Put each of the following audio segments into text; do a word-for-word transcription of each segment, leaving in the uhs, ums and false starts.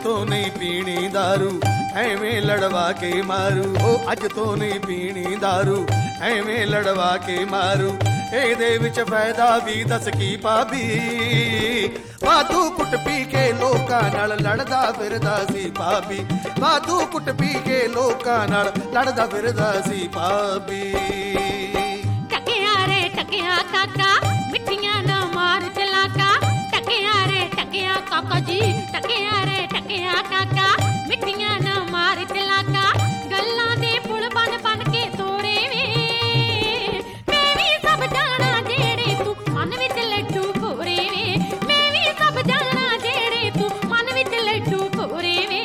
ਤੋਂ ਨਹੀਂ ਪੀਣੀ ਦਾਰੂ ਐਵੇਂ ਲੜਵਾ ਕੇ ਮਾਰੂ ਉਹ ਅੱਜ ਤੋਂ ਨਹੀਂ ਪੀਣੀ ਦਾਰੂ ਐਵੇਂ ਲੜਵਾ ਕੇ ਮਾਰੂ ਇਹਦੇ ਵਿੱਚ ਫਾਇਦਾ ਵੀ ਦੱਸ ਕੀ ਭਾਬੀ ਵਾਧੂ ਕੁੱਟ ਪੀ ਕੇ ਲੋਕਾਂ ਨਾਲ ਲੜਦਾ ਫਿਰਦਾ ਸੀ ਭਾਬੀ ਵਾਧੂ ਕੁੱਟ ਪੀ ਕੇ ਲੋਕਾਂ ਨਾਲ ਲੜਦਾ ਫਿਰਦਾ ਸੀ ਭਾਬੀ ਟਕਿਆ ਰੇ ਟਕਿਆ ਕਾਕਾ ਮਿੱਠੀਆਂ ਨਾ ਮਾਰ ਚਲਾਕਾ ਟਕਿਆ ਰੇ ਟਕਿਆ ਕਾਕਾ ਜੀ ਟਕਿਆ ਰੇ ਟਕਿਆ ਕਾਕਾ ਮਿੱਠੀਆਂ ਨਾ ਮਾਰ ਚਲਾਕਾ ਗੱਲਾਂ ਦੇ ਪੁਲ ਬਣ ਬਣ ਕੇ ਤੋਰੇ ਵੇ ਮੈਂ ਵੀ ਸਭ ਜਾਣਾ ਜਿਹੜੇ ਤੂੰ ਮਨ ਵਿੱਚ ਲੱਡੂ ਭੋਰੇ ਵੇ ਮੈਂ ਵੀ ਸਭ ਜਾਣਾ ਜਿਹੜੇ ਤੂੰ ਮਨ ਵਿੱਚ ਲੱਡੂ ਭੋਰੇ ਵੇ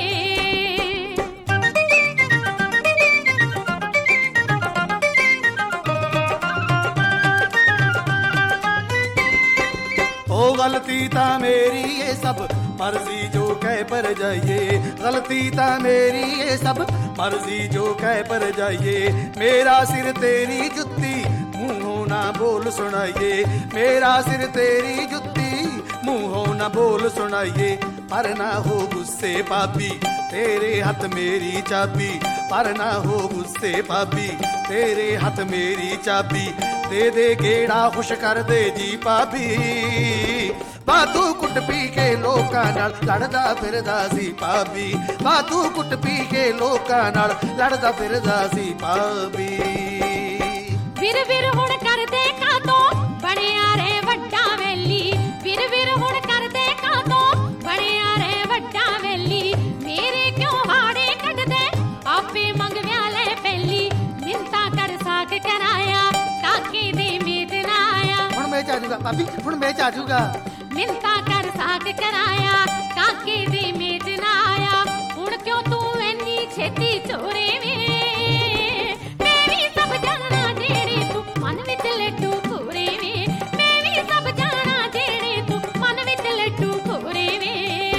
ओ गलती ता मेरी ये सब मर्जी जो कह पर जाइए गलती ता मेरी ये सब मर्जी जो कह पर जाइए मेरा सिर तेरी जुत्ती मुंहों ना बोल सुनाइए मेरा सिर तेरी जुत्ती मुंहों ना बोल सुनाइए पर ना हो गुस्से भाभी तेरे हाथ मेरी चाबी पर ना हो गुस्से भाभी तेरे हाथ मेरी चाबी दे दे गेड़ा खुश कर दे जी भाभी वाधू कुट पी के लोकां नाल लड़दा फिरदा सी भाभी वाधू कुट पी के लोकां नाल लड़दा फिरदा सी भाभी विर विर हुण कर दे कातों बणिया रे वड्डा वेली विर विर हुण कर दे कातों बणिया रे वड्डा वेली मेरे क्यों हाड़े कट दे आपे मंग व्याले पहली मिंता कर साग कराया काके दे मेद ना आया हुण मैं जा जूगा भाभी हुण मैं जा जूगा मिंता कर साग कराया काके दे मेद ना आया हुण क्यों तू इन्नी छेती चोरे वे मैं भी सब जाना जेड़े तू मन विच लड्डू भोरे वे मैं भी सब जाना जेड़े तू मन विच लड्डू भोरे वे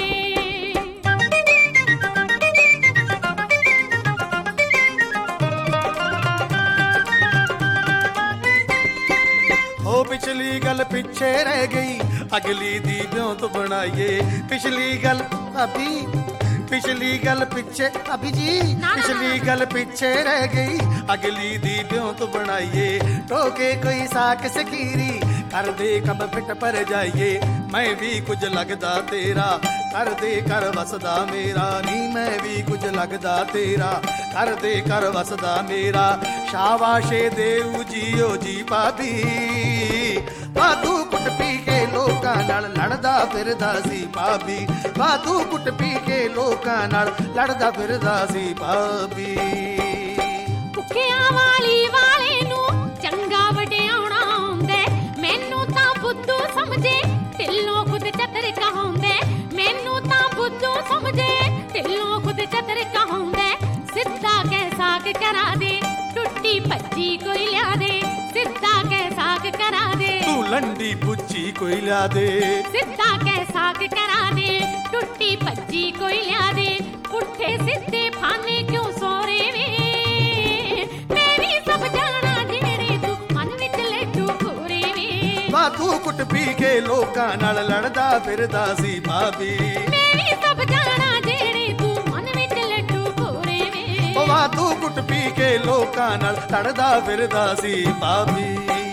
ओ पिछली गल पिछे रह गई अगली दी ब्यों तो बनाइए पिछली गल अभी पिछली गल पिछे अभी जी पिछली गल पिछे रह गई अगली दी ब्यों तो बनाइए टोके कोई साक सकीरी कर दे कब फिट पर जाइए मैं भी कुछ लगदा तेरा कर दे कर वसदा मेरा नी मैं भी कुछ लगदा तेरा कर दे कर वसदा मेरा शाबाशे देऊ जियो जी भाभी वाधू कुट पी के लोकां नाल लड़दा फिरदा सी भाभी वाधू कुट पी के लोकां नाल लड़दा फिरदा सी भाभी ਭੁੱਖਿਆਂ ਵਾਲੀ ਵਾਲੇ ਨੂੰ ਚੰਗਾ ਵਡਿਆਉਣਾ ਆਉਂਦਾ ਮੈਨੂੰ ਤਾਂ ਬੁੱਧੂ ਸਮਝੇ ਢਿੱਲੋਂ ਖੁਦ ਚਤਰ ਕਹਾਉਂਦਾ ਮੈਨੂੰ ਤਾਂ ਬੁੱਧੂ ਸਮਝੇ ਢਿੱਲੋਂ ਖੁਦ ਚਤਰ ਕਹਾਉਂਦਾ ਸਿੱਧਾ ਕਹਿ ਸਾਗ ਕਰਾ ਦੇ ਟੁੱਟੀ ਭੱਜੀ ਕੋਈ ਲਿਆ ਦੇ ਸਿੱਧਾ ਕਹਿ ਸਾਗ ਕਰਾ ਦੇ ਤੂੰ ਲੰਡੀ ਪੁੱਛੀ ਕੋਈ ਲਿਆ ਦੇ ਸਿੱਧਾ ਕਹਿ ਸਾਗ ਕਰਾ ਦੇ ਟੁੱਟੀ ਭੱਜੀ ਕੋਈ ਲਿਆ ਦੇ ਪੁੱਠੇ ਸਿੱਧੇ ਫਾਨੇ ਕਿਉਂ ਸੋਰੇ ਵੇ ਮੈਂ ਵੀ ਸਭ ਜਾਣਾ ਜਿਹੜੇ ਤੂੰ ਮਨ ਵਿੱਚ ਲੱਡੂ ਭੋਰੇ ਵੇ ਵਾਧੂ ਕੁੱਟ ਪੀ ਕੇ ਲੋਕਾਂ ਨਾਲ ਲੜਦਾ ਫਿਰਦਾ ਸੀ ਭਾਬੀ ਮੈਂ ਵੀ ਸਭ ਜਾਣਾ ਜਿਹੜੇ ਤੂੰ ਮਨ ਵਿੱਚ ਲੱਡੂ ਭੋਰੇ ਵੇ ਉਹ ਵਾਧੂ ਕੁੱਟ ਪੀ ਕੇ ਲੋਕਾਂ ਨਾਲ ਲੜਦਾ ਫਿਰਦਾ ਸੀ ਭਾਬੀ